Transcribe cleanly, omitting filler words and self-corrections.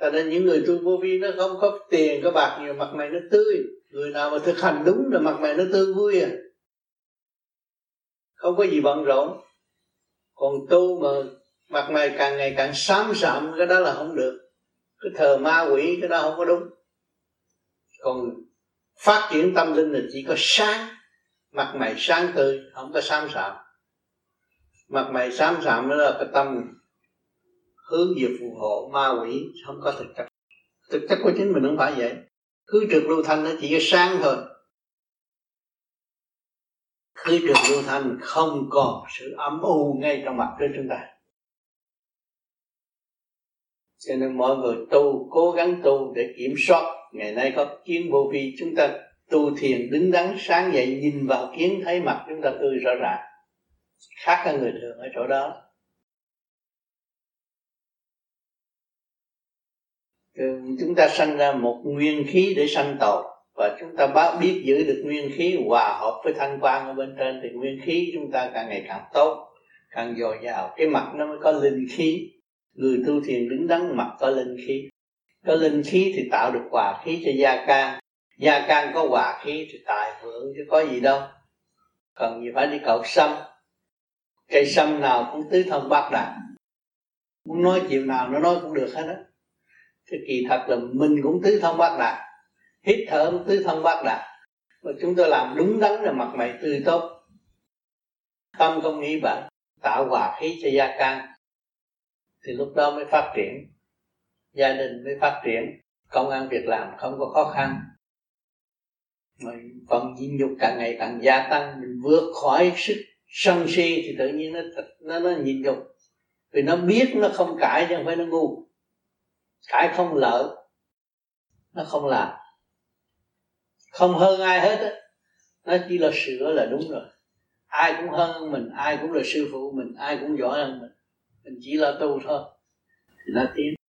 Cho nên những người tu vô vi nó không có tiền có bạc nhiều, mặt mày nó tươi. Người nào mà thực hành đúng là mặt mày nó tươi vui à, không có gì bận rộn. Còn tu mà mặt mày càng ngày càng xám xạm, cái đó là không được. Cái thờ ma quỷ cái đó không có đúng. Còn phát triển tâm linh là chỉ có sáng, mặt mày sáng tươi, không có xám xạm. Mặt mày xám xạm đó là cái tâm hướng về phù hộ ma quỷ, không có thực chất. Thực chất của chính mình không phải vậy. Khứ trực lưu thanh nó chỉ có sáng thôi. Khứ trực lưu thanh không còn sự âm u ngay trong mặt của chúng ta. Cho nên mọi người tu, cố gắng tu để kiểm soát. Ngày nay có kiến vô vi, chúng ta tu thiền đứng đắn, sáng dậy nhìn vào kiến thấy mặt chúng ta tươi rõ ràng, khác hơn người thường ở chỗ đó. Chúng ta sanh ra một nguyên khí để sanh tồn, và chúng ta biết giữ được nguyên khí hòa hợp với thanh quan ở bên trên, thì nguyên khí chúng ta càng ngày càng tốt, càng dồi dào, cái mặt nó mới có linh khí. Người tu thiền đứng đắn mặt có linh khí. Có linh khí thì tạo được hòa khí cho gia can. Gia can có hòa khí thì tài vượng chứ có gì đâu. Còn gì phải đi cầu sâm. Cây sâm nào cũng tứ thông bát đạt, muốn nói chiều nào nó nói cũng được hết á. Thì kỳ thật là mình cũng tứ thông bát đạt, hít thở cũng tứ thông bát đạt. Mà chúng tôi làm đúng đắn là mặt mày tươi tốt, tâm không nghĩ bậy, tạo hòa khí cho gia can, thì lúc đó mới phát triển, gia đình mới phát triển, công ăn việc làm không có khó khăn. Mà phần nhịn nhục càng ngày càng gia tăng, mình vượt khỏi sức sân si thì tự nhiên nó nhịn nhục. Vì nó biết nó không cãi chứ không phải nó ngu. Cãi không lợi, nó không làm, không hơn ai hết á. Nó chỉ là sửa là đúng rồi. Ai cũng hơn mình, ai cũng là sư phụ mình, ai cũng giỏi hơn mình chỉ là tu thôi thì nó tiến.